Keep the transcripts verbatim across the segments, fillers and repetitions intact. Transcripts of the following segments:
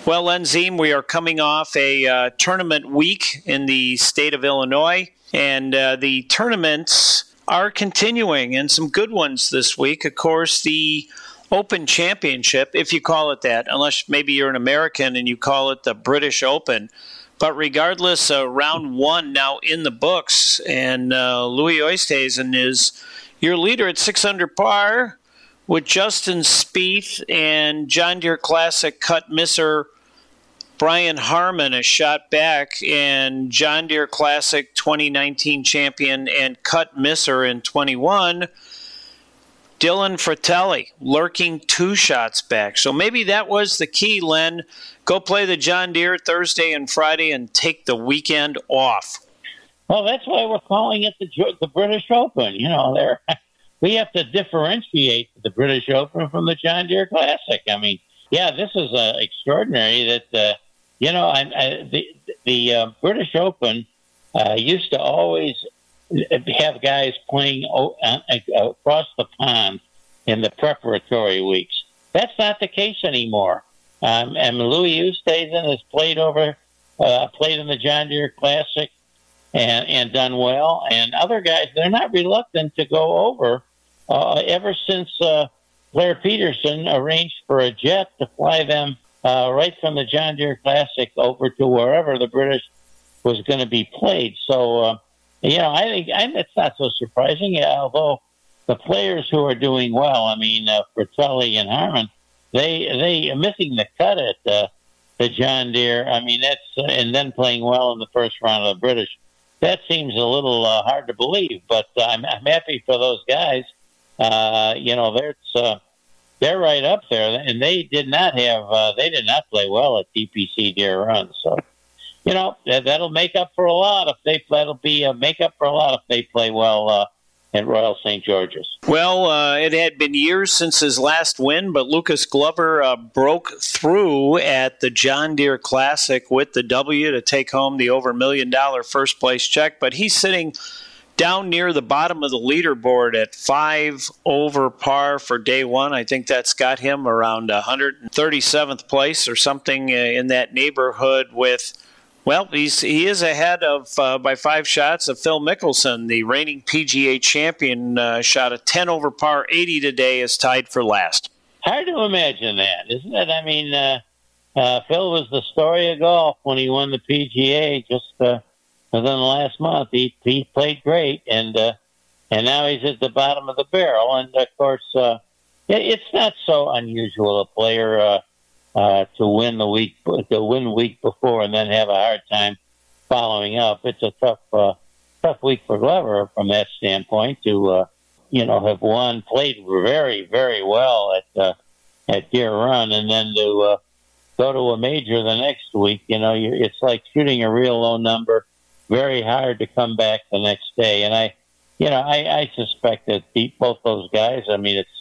Well, Len Ziem, we are coming off a uh, tournament week in the state of Illinois, and uh, the tournaments are continuing, and some good ones this week. Of course, the Open Championship, if you call it that, unless maybe you're an American and you call it the British Open. But regardless, uh, round one now in the books, and uh, Louis Oosthuizen is your leader at six under par with Justin Spieth and John Deere Classic cut misser Brian Harman a shot back, and John Deere Classic twenty nineteen champion and cut misser in twenty-one, Dylan Fratelli, lurking two shots back. So maybe that was the key, Len. Go play the John Deere Thursday and Friday and take the weekend off. Well, that's why we're calling it the the British Open. You know, there we have to differentiate the British Open from the John Deere Classic. I mean, yeah, this is uh, extraordinary that, uh, you know, I, I, the, the uh, British Open uh, used to always have guys playing o- uh, across the pond in the preparatory weeks. That's not the case anymore. Um, and Louis Oosthuizen has played over, uh, played in the John Deere Classic and, and done well. And other guys, they're not reluctant to go over. Uh, ever since uh, Blair Peterson arranged for a jet to fly them uh, right from the John Deere Classic over to wherever the British was going to be played. So, uh, you know, I think I, it's not so surprising, although the players who are doing well, I mean, uh, Fratelli and Harman, they they are missing the cut at uh, the John Deere. I mean, that's uh, and then playing well in the first round of the British. That seems a little uh, hard to believe, but uh, I'm, I'm happy for those guys. Uh, you know, they're uh, they're right up there, and they did not have uh, they did not play well at T P C Deere Run. So, you know, that, that'll make up for a lot if they that'll be a make up for a lot if they play well uh, at Royal Saint George's. Well, uh, it had been years since his last win, but Lucas Glover uh, broke through at the John Deere Classic with the W to take home the over million dollar first place check. But he's sitting down near the bottom of the leaderboard at five over par for day one. I think that's got him around one hundred thirty-seventh place or something in that neighborhood with, well, he's he is ahead of, uh, by five shots, of Phil Mickelson, the reigning P G A champion, uh, shot a ten over par eighty today, is tied for last. Hard to imagine that, isn't it? I mean, uh, uh, Phil was the story of golf when he won the P G A just uh, within the last month. He he played great, and uh, and now he's at the bottom of the barrel. And, of course, uh, it, it's not so unusual a player uh, uh, to win the week to win the week before and then have a hard time following up. It's a tough uh, tough week for Glover from that standpoint to uh, you know have won, played very very well at uh, at Deere Run, and then to uh, go to a major the next week. You know, you, it's like shooting a real low number. Very hard to come back the next day, and I, you know, I, I suspect that both those guys. I mean, it's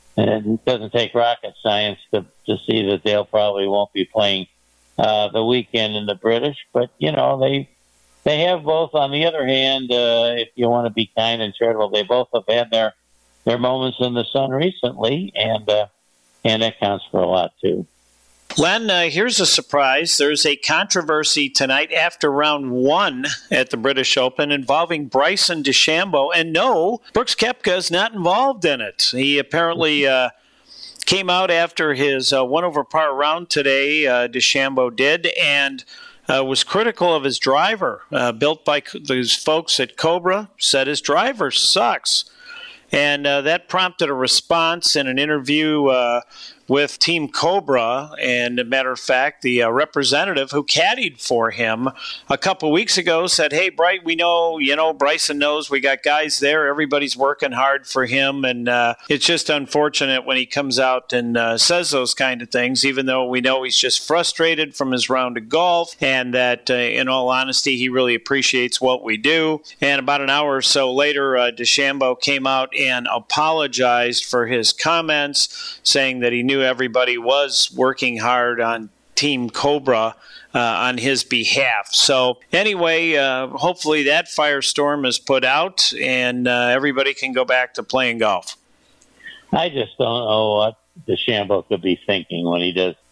it doesn't take rocket science to to see that they'll probably won't be playing uh, the weekend in the British, but you know they they have both. On the other hand, uh, if you want to be kind and charitable, they both have had their their moments in the sun recently, and uh, and that counts for a lot too. Len, uh, here's a surprise. There's a controversy tonight after round one at the British Open involving Bryson DeChambeau. And no, Brooks Koepka is not involved in it. He apparently uh, came out after his uh, one over par round today, uh, DeChambeau did, and uh, was critical of his driver, uh, built by those folks at Cobra, said his driver sucks. And uh, that prompted a response in an interview uh, with Team Cobra. And a matter of fact, the uh, representative who caddied for him a couple weeks ago said, hey, Bright, we know, you know, Bryson knows we got guys there. Everybody's working hard for him. And uh, it's just unfortunate when he comes out and uh, says those kind of things, even though we know he's just frustrated from his round of golf and that, uh, in all honesty, he really appreciates what we do. And about an hour or so later, uh, DeChambeau came out and apologized for his comments, saying that he knew everybody was working hard on Team Cobra uh, on his behalf. So anyway, uh, hopefully that firestorm is put out and uh, everybody can go back to playing golf. I just don't know what DeChambeau could be thinking when he does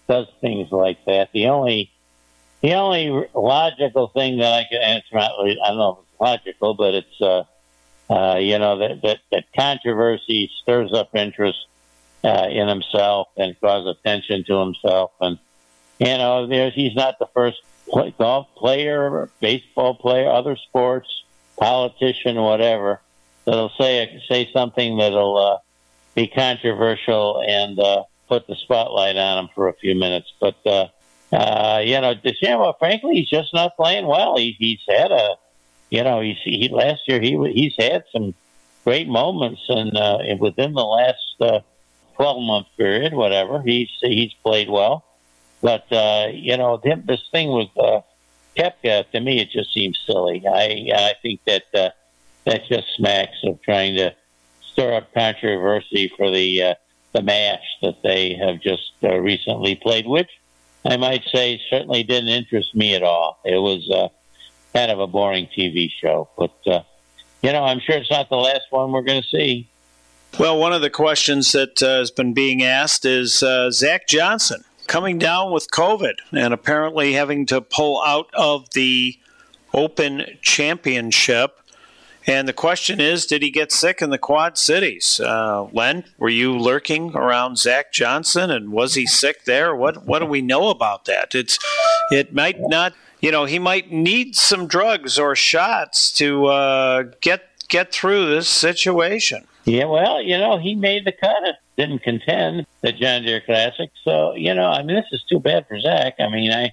does things like that. The only the only logical thing that I can answer, not really, I don't know if it's logical, but it's uh, uh, you know that, that that controversy stirs up interest uh, in himself and causes attention to himself, and you know there's he's not the first play, golf player, baseball player, other sports, politician, whatever, that'll say say something that'll uh, be controversial and uh, put the spotlight on him for a few minutes. But uh, uh, you know, DeChambeau, frankly, he's just not playing well. He, he's had a, you know, he's he last year he he's had some great moments, and uh, within the last uh, twelve month period, whatever, he's he's played well. But uh, you know, this thing with uh, Koepka, to me, it just seems silly. I I think that uh, that just smacks of trying to stir up controversy for the uh, the match that they have just uh, recently played, which I might say certainly didn't interest me at all. It was uh, kind of a boring T V show, but uh, you know, I'm sure it's not the last one we're going to see. Well, one of the questions that uh, has been being asked is uh, Zach Johnson coming down with COVID and apparently having to pull out of the Open Championship. And the question is, did he get sick in the Quad Cities? Uh, Len, were you lurking around Zach Johnson, and was he sick there? What What do we know about that? It's it might not, you know, he might need some drugs or shots to uh, get get through this situation. Yeah, well, you know, he made the cut. It didn't contend the John Deere Classic, so you know, I mean, this is too bad for Zach. I mean, I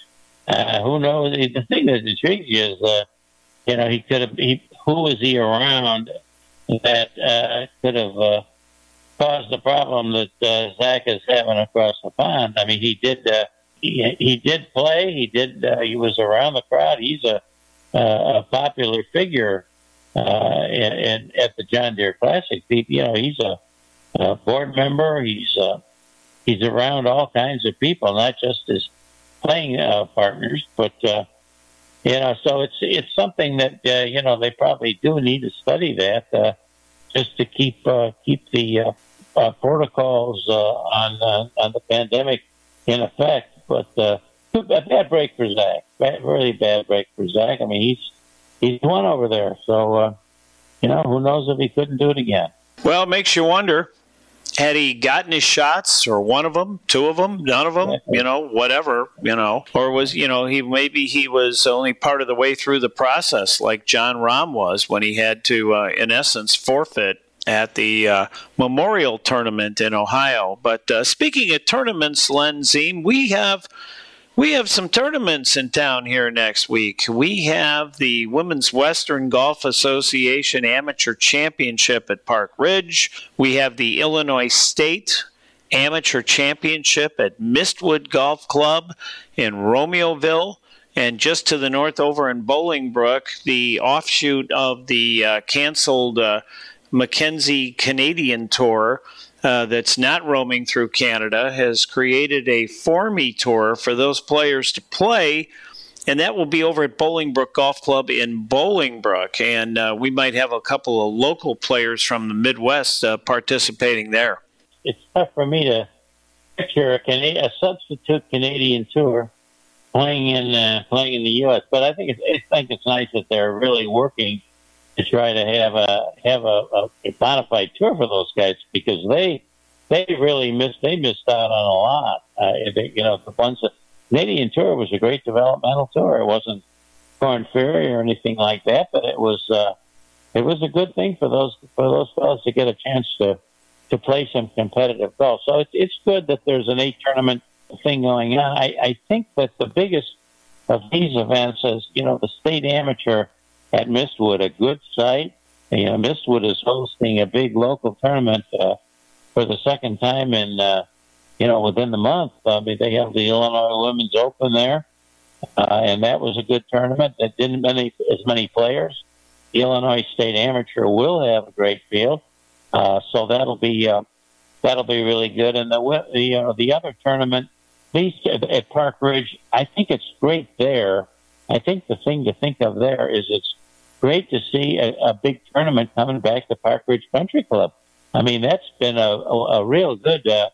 uh, who knows? The thing that intrigues you is, uh, you know, he could have he. Who was he around that uh, could have uh, caused the problem that uh, Zach is having across the pond? I mean, he did. Uh, he, he did play. He did. Uh, he was around the crowd. He's a, uh, a popular figure uh, in, in, at the John Deere Classic. He, you know, he's a, a board member. He's uh, he's around all kinds of people, not just his playing uh, partners, but. Uh, You know, so it's it's something that uh, you know they probably do need to study that uh, just to keep uh, keep the uh, uh, protocols uh, on uh, on the pandemic in effect. But uh, a bad break for Zach, bad, really bad break for Zach. I mean, he's he's won over there, so uh, you know, who knows if he couldn't do it again. Well, it makes you wonder. Had he gotten his shots, or one of them, two of them, none of them, you know, whatever, you know, or was, you know, he maybe he was only part of the way through the process, like John Rahm was when he had to, uh, in essence, forfeit at the uh, Memorial Tournament in Ohio. But uh, speaking of tournaments, Len Ziem, we have we have some tournaments in town here next week. We have the Women's Western Golf Association Amateur Championship at Park Ridge. We have the Illinois State Amateur Championship at Mistwood Golf Club in Romeoville. And just to the north over in Bolingbrook, the offshoot of the uh, canceled uh, Mackenzie Canadian Tour Uh, that's not roaming through Canada has created a For-Me Tour for those players to play, and that will be over at Bolingbrook Golf Club in Bolingbrook. And uh, we might have a couple of local players from the Midwest uh, participating there. It's tough for me to picture a, Canadian, a substitute Canadian Tour playing in uh, playing in the U S, but I think it's, I think it's nice that they're really working to try to have a have a, a, a bona fide tour for those guys, because they they really missed they missed out on a lot. Uh, they, you know, the ones that Canadian Tour was a great developmental tour. It wasn't Corn Ferry or anything like that, but it was uh, it was a good thing for those for those fellas to get a chance to to play some competitive golf. So it's it's good that there's an eight tournament thing going on. I, I think that the biggest of these events is, you know, the state amateur at Mistwood, a good site. You know, Mistwood is hosting a big local tournament uh, for the second time in, uh, you know, within the month. I mean, they have the Illinois Women's Open there, uh, and that was a good tournament that didn't many as many players. The Illinois State Amateur will have a great field, uh, so that'll be uh, that'll be really good. And the the uh, the other tournament, these at Park Ridge, I think it's great there. I think the thing to think of there is it's great to see a, a big tournament coming back to Park Ridge Country Club. I mean, that's been a, a, a real good uh,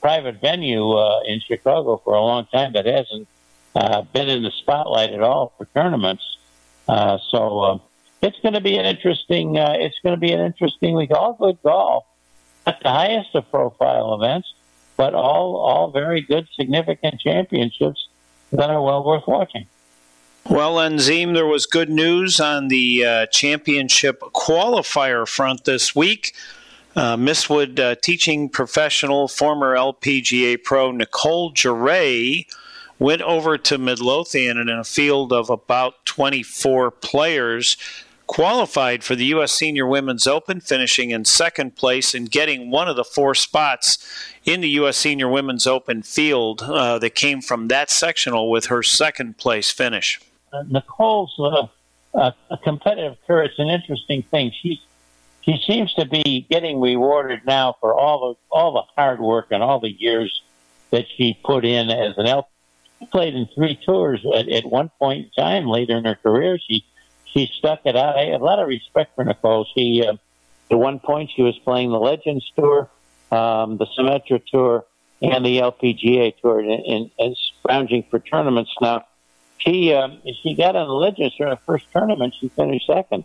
private venue uh, in Chicago for a long time that hasn't uh, been in the spotlight at all for tournaments. Uh, so uh, it's going to be an interesting. Uh, it's going to be an interesting week. All good golf, not the highest of profile events, but all all very good, significant championships that are well worth watching. Well, Enzim, there was good news on the uh, championship qualifier front this week. Uh, Mistwood uh, teaching professional, former L P G A pro Nicole Giray went over to Midlothian, and in a field of about twenty-four players, qualified for the U S Senior Women's Open, finishing in second place and getting one of the four spots in the U S Senior Women's Open field uh, that came from that sectional with her second place finish. Uh, Nicole's uh, uh, a competitive career. It's an interesting thing. She's she seems to be getting rewarded now for all the all the hard work and all the years that she put in as an L. She played in three tours at, at one point in time later in her career. She she stuck it out. I have a lot of respect for Nicole. She uh, at one point she was playing the Legends Tour, um, the Symetra Tour, and the L P G A Tour, and, and, and scrounging for tournaments now. She um, she got on the Legends Tour in the first tournament. She finished second,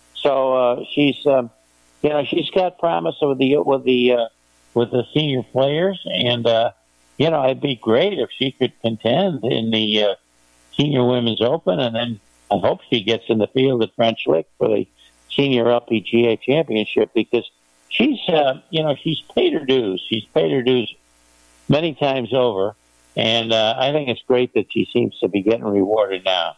so uh, she's um, you know she's got promise with the with the uh, with the senior players, and uh, you know it'd be great if she could contend in the uh, Senior Women's Open, and then I hope she gets in the field at French Lick for the Senior L P G A Championship, because she's uh, you know she's paid her dues. She's paid her dues many times over. And uh, I think it's great that she seems to be getting rewarded now.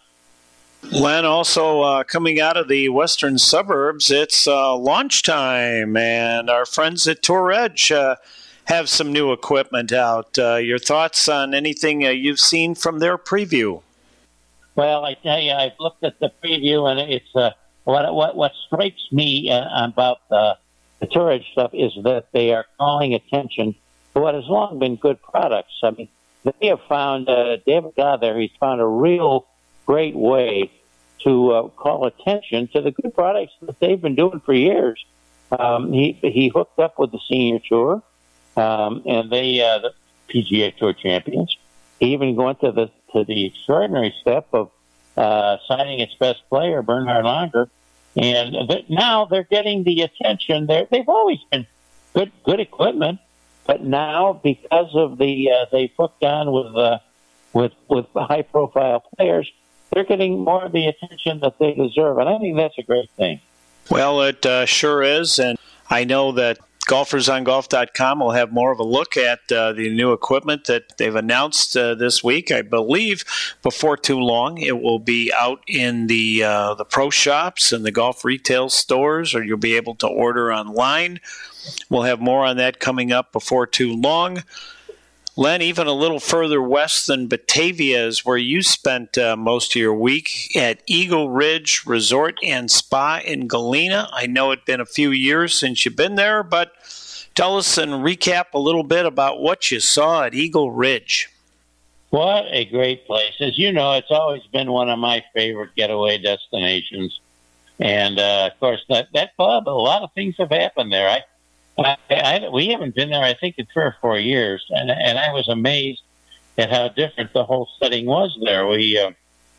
Len, also uh, coming out of the western suburbs, it's uh, launch time, and our friends at Tour Edge uh, have some new equipment out. Uh, your thoughts on anything uh, you've seen from their preview? Well, I tell you, I've looked at the preview, and it's uh, what what what strikes me uh, about uh, the Tour Edge stuff is that they are calling attention to what has long been good products. I mean, they have found, uh, David Gother, he's found a real great way to uh, call attention to the good products that they've been doing for years. Um, he he hooked up with the Senior Tour, um, and they, uh, the P G A Tour champions. He even went to the to the extraordinary step of uh, signing its best player, Bernhard Langer, and th- now they're getting the attention. They're, they've always been good good equipment. But now, because of the uh, they hooked on with uh, with with high profile players, they're getting more of the attention that they deserve, and I think that's a great thing. Well, it uh, sure is, and I know that golfers on golf dot com will have more of a look at uh, the new equipment that they've announced uh, this week. I believe before too long it will be out in the uh, the pro shops and the golf retail stores, or you'll be able to order online. We'll have more on that coming up before too long. Len, even a little further west than Batavia is where you spent uh, most of your week, at Eagle Ridge Resort and Spa in Galena. I know it's been a few years since you've been there, but tell us and recap a little bit about what you saw at Eagle Ridge. What a great place. As you know, it's always been one of my favorite getaway destinations. And, uh, of course, that, that club, a lot of things have happened there. I I, I, we haven't been there, I think, in three or four years, and and I was amazed at how different the whole setting was there. We uh,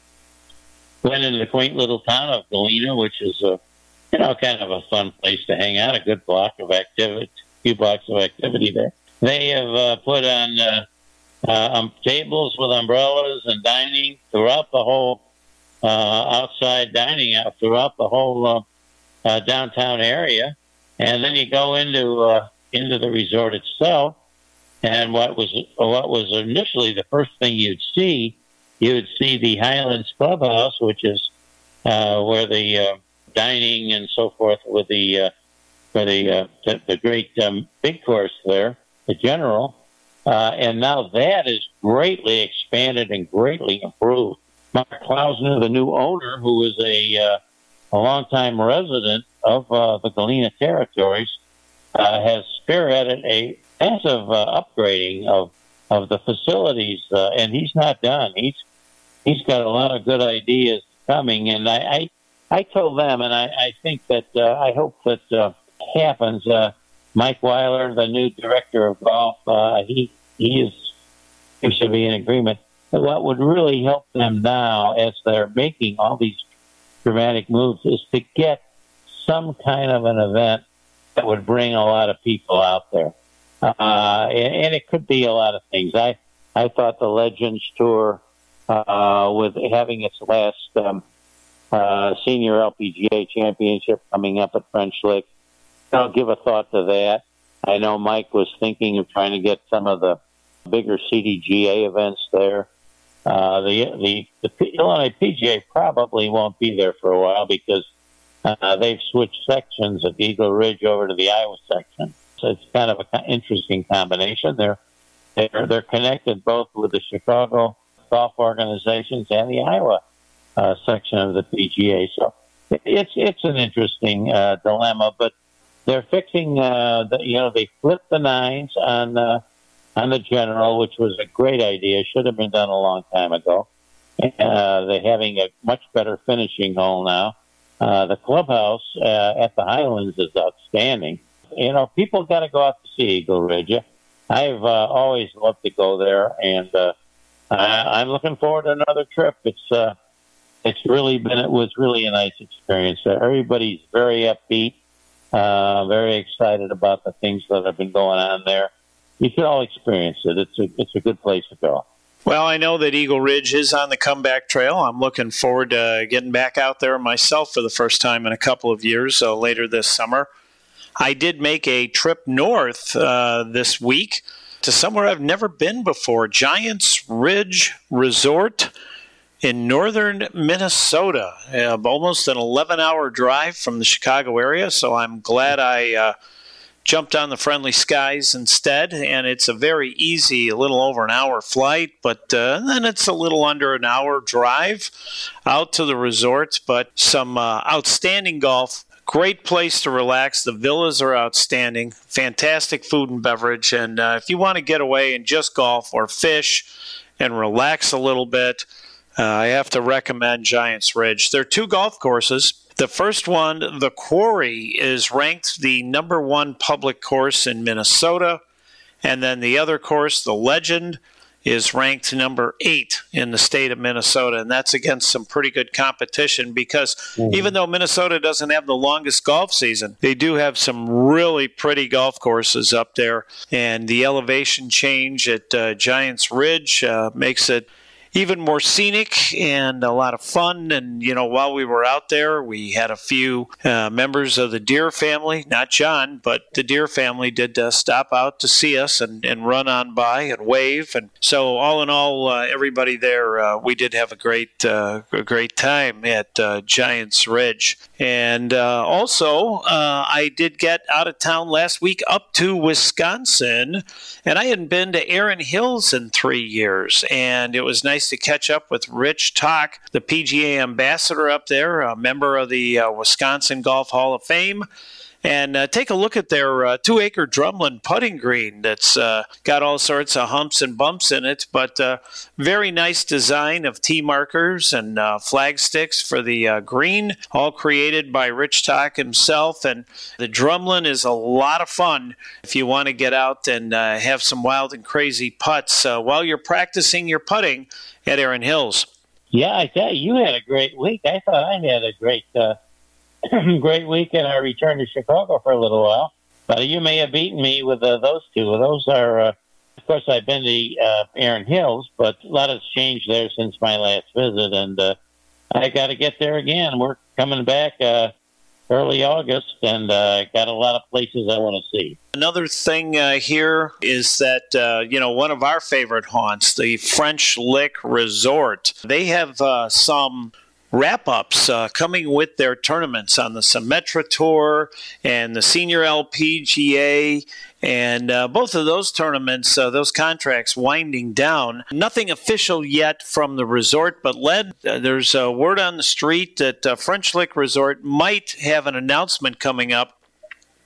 went into the quaint little town of Galena, which is a, you know, kind of a fun place to hang out, a good block of activity, few blocks of activity there. They have uh, put on uh, uh, um, tables with umbrellas and dining throughout the whole uh, outside dining out throughout the whole uh, uh, downtown area. And then you go into uh, into the resort itself, and what was what was initially the first thing you'd see, you would see the Highlands Clubhouse, which is uh, where the uh, dining and so forth with the uh, for the, uh, the the great um, big course there, the General, uh, and now that is greatly expanded and greatly improved. Mark Klausner, the new owner, who is a uh, a longtime resident of uh, the Galena territories, uh, has spearheaded a massive uh, upgrading of of the facilities, uh, and he's not done. He's he's got a lot of good ideas coming, and I I, I told them, and I, I think that uh, I hope that uh, happens. Uh, Mike Weiler, the new director of golf, uh, he he is seems to be in agreement. But what would really help them now, as they're making all these dramatic moves, is to get some kind of an event that would bring a lot of people out there. Uh, and, and it could be a lot of things. I, I thought the Legends Tour, uh, with having its last um, uh, senior L P G A championship coming up at French Lick, I'll give a thought to that. I know Mike was thinking of trying to get some of the bigger C D G A events there. Uh, the, the, the P- Illinois P G A probably won't be there for a while because uh, they've switched sections of Eagle Ridge over to the Iowa section. So it's kind of an interesting combination. They're, they're, they're connected both with the Chicago golf organizations and the Iowa uh, section of the P G A. So it's, it's an interesting uh, dilemma, but they're fixing, uh, the, you know, they flipped the nines on, uh, on the General, which was a great idea. Should have been done a long time ago. Uh, they're having a much better finishing hole now. Uh, the clubhouse uh, at the Highlands is outstanding. You know, people got to go out to see Eagle Ridge. I've uh, always loved to go there, and uh, I, I'm looking forward to another trip. It's uh, it's really been it was really a nice experience. Uh, everybody's very upbeat, uh, very excited about the things that have been going on there. You should all experience it. It's a it's a good place to go. Well, I know that Eagle Ridge is on the comeback trail. I'm looking forward to getting back out there myself for the first time in a couple of years, so later this summer. I did make a trip north uh, this week to somewhere I've never been before, Giants Ridge Resort in northern Minnesota. Uh, almost an eleven-hour drive from the Chicago area, so I'm glad I uh, jumped on the Friendly Skies instead, and it's a very easy, a little over an hour flight, but uh, then it's a little under an hour drive out to the resort, but some uh, outstanding golf. Great place to relax. The villas are outstanding. Fantastic food and beverage. And uh, if you want to get away and just golf or fish and relax a little bit, uh, I have to recommend Giants Ridge. There are two golf courses. The first one, the Quarry, is ranked the number one public course in Minnesota. And then the other course, the Legend, is ranked number eight in the state of Minnesota, and that's against some pretty good competition because mm-hmm. even though Minnesota doesn't have the longest golf season, they do have some really pretty golf courses up there, and the elevation change at uh, Giants Ridge uh, makes it even more scenic and a lot of fun. And, you know, while we were out there, we had a few uh, members of the Deere family, not John, but the Deere family did uh, stop out to see us and, and run on by and wave. And so all in all, uh, everybody there, uh, we did have a great, uh, a great time at uh, Giants Ridge. And uh, also, uh, I did get out of town last week up to Wisconsin, and I hadn't been to Erin Hills in three years. And it was nice to catch up with Rich Talk, the P G A ambassador up there, a member of the uh, Wisconsin Golf Hall of Fame, and uh, take a look at their uh, two-acre drumlin putting green that's uh, got all sorts of humps and bumps in it, but uh, very nice design of tee markers and uh, flag sticks for the uh, green, all created by Rich Talk himself. And the drumlin is a lot of fun if you want to get out and uh, have some wild and crazy putts uh, while you're practicing your putting at Erin Hills. Yeah, I tell you, you had a great week. I thought I had a great uh, great week, and I returned to Chicago for a little while. But you may have beaten me with uh, those two. Those are, uh, of course, I've been to uh, Erin Hills, but a lot has changed there since my last visit, and uh, I got to get there again. We're coming back uh, early August, and uh, got a lot of places I want to see. Another thing uh, here is that, uh, you know, one of our favorite haunts, the French Lick Resort, they have uh, some wrap-ups uh, coming with their tournaments on the Symetra Tour and the Senior L P G A, and uh, both of those tournaments, uh, those contracts winding down. Nothing official yet from the resort, but led, uh, there's a word on the street that uh, French Lick Resort might have an announcement coming up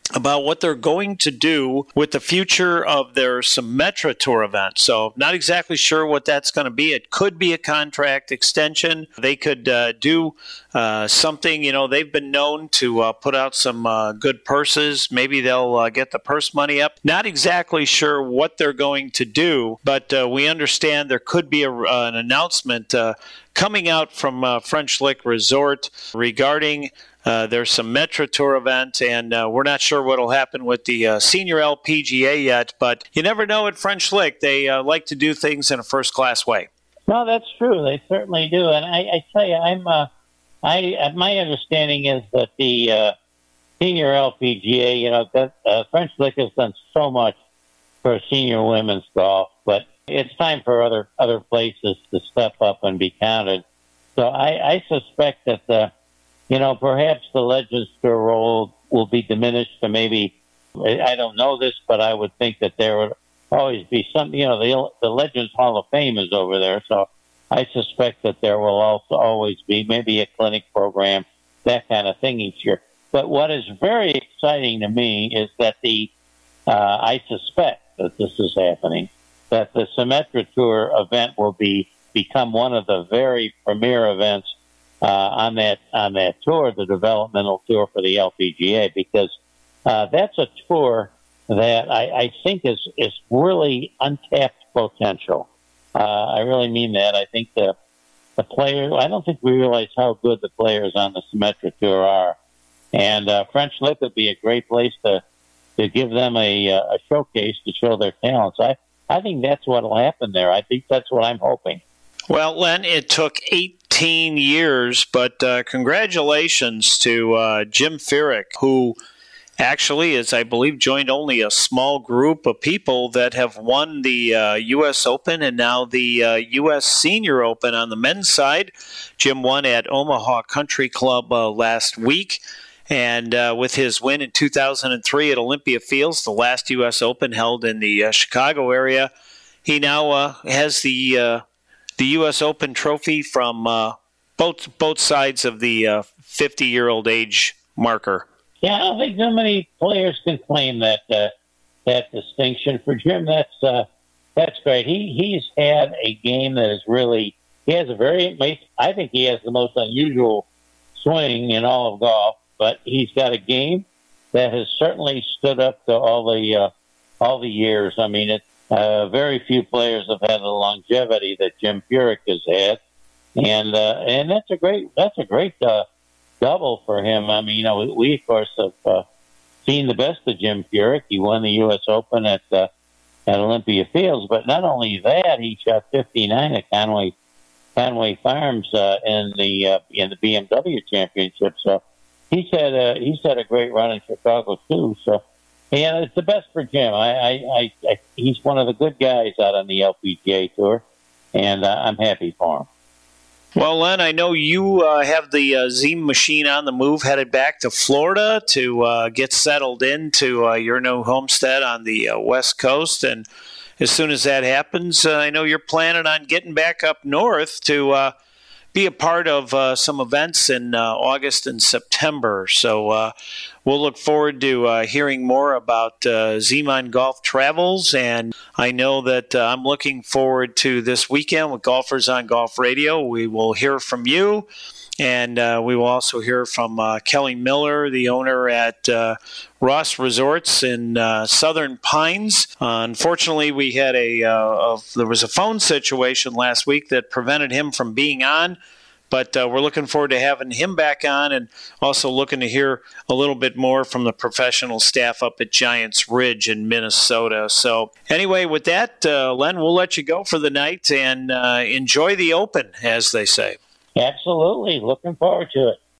about what they're going to do with the future of their Symetra Tour event. So not exactly sure what that's going to be. It could be a contract extension. They could uh, do uh, something, you know, they've been known to uh, put out some uh, good purses. Maybe they'll uh, get the purse money up. Not exactly sure what they're going to do, but uh, we understand there could be a, uh, an announcement uh, coming out from uh, French Lick Resort regarding Uh, there's some Symetra Tour event, and uh, we're not sure what will happen with the uh, Senior L P G A yet, but you never know at French Lick. They uh, like to do things in a first-class way. No, that's true. They certainly do. And I, I tell you, I'm, uh, I, uh, my understanding is that the uh, Senior L P G A, you know, that, uh, French Lick has done so much for senior women's golf, but it's time for other, other places to step up and be counted. So I, I suspect that the You know, perhaps the Legends Tour role will be diminished to maybe, I don't know this, but I would think that there would always be some, you know, the, the Legends Hall of Fame is over there, so I suspect that there will also always be maybe a clinic program, that kind of thing each year. But what is very exciting to me is that the, uh, I suspect that this is happening, that the Symetra Tour event will be become one of the very premier events Uh, on that on that tour, the developmental tour for the L P G A, because uh, that's a tour that I, I think is is really untapped potential. Uh, I really mean that. I think the the players. I don't think we realize how good the players on the Symetra Tour are, and uh, French Lick would be a great place to to give them a a showcase to show their talents. I I think that's what will happen there. I think that's what I'm hoping. Well, Len, it took eighteen years, but uh, congratulations to uh, Jim Furyk, who actually is, I believe, joined only a small group of people that have won the uh, U S Open and now the uh, U S Senior Open on the men's side. Jim won at Omaha Country Club uh, last week. And uh, with his win in two thousand three at Olympia Fields, the last U S Open held in the uh, Chicago area, he now uh, has the uh, the U S Open trophy from uh, both both sides of the uh, fifty-year-old age marker. Yeah, I don't think so many players can claim that uh, that distinction. For Jim, that's uh, that's great. He he's had a game that is really he has a very I think he has the most unusual swing in all of golf. But he's got a game that has certainly stood up to all the uh, all the years. I mean, it. Uh, very few players have had the longevity that Jim Furyk has had, and uh, and that's a great that's a great uh, double for him. I mean, you know, we, we of course have uh, seen the best of Jim Furyk. He won the U S Open at uh, at Olympia Fields, but not only that, he shot fifty-nine at Conway Conway Farms uh, in the uh, in the B M W Championship. So he's had a he's had a great run in Chicago too. So. Yeah, it's the best for Jim. I, I, I, I, he's one of the good guys out on the L P G A Tour, and uh, I'm happy for him. Well, Len, I know you uh, have the uh, Ziem machine on the move, headed back to Florida to uh, get settled into uh, your new homestead on the uh, West Coast. And as soon as that happens, uh, I know you're planning on getting back up north to uh, be a part of uh, some events in uh, August and September. So uh, we'll look forward to uh, hearing more about uh, Z-Man Golf Travels. And I know that uh, I'm looking forward to this weekend with Golfers on Golf Radio. We will hear from you. And uh, we will also hear from uh, Kelly Miller, the owner at uh, Ross Resorts in uh, Southern Pines. Uh, unfortunately, we had a, uh, a there was a phone situation last week that prevented him from being on. But uh, we're looking forward to having him back on, and also looking to hear a little bit more from the professional staff up at Giants Ridge in Minnesota. So anyway, with that, uh, Len, we'll let you go for the night and uh, enjoy the Open, as they say. Absolutely. Looking forward to it.